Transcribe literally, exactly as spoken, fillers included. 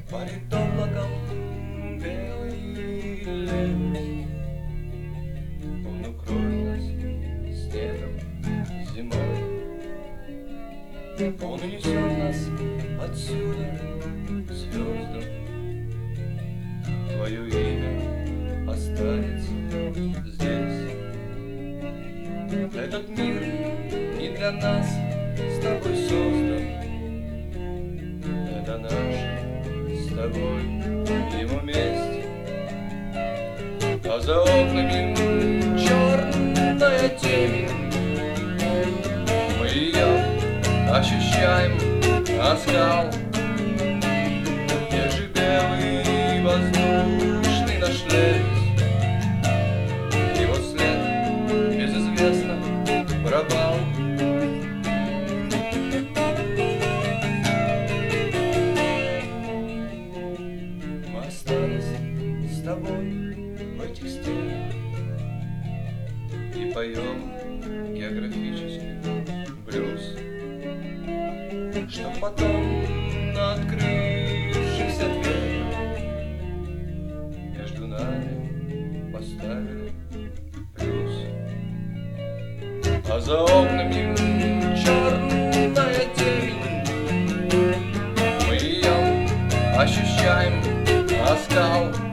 Парит облаком белый лес. Он укроет нас снегом зимой. Он унесет нас отсюда к звездам. Твое имя останется здесь. Этот мир не для нас с тобой создан. Это наша с тобой ему месть. А за окнами черная темень. Мы ее ощущаем, оскал. Где же белый воздушный наш лес? Его след безызвестно пропал. Мы остались с тобой в этих стенах и поем географический блюз, чтоб потом на открывшихся дверях между нами поставили плюс. А за окнами черная темень. Мы ее ощущаем, оскал.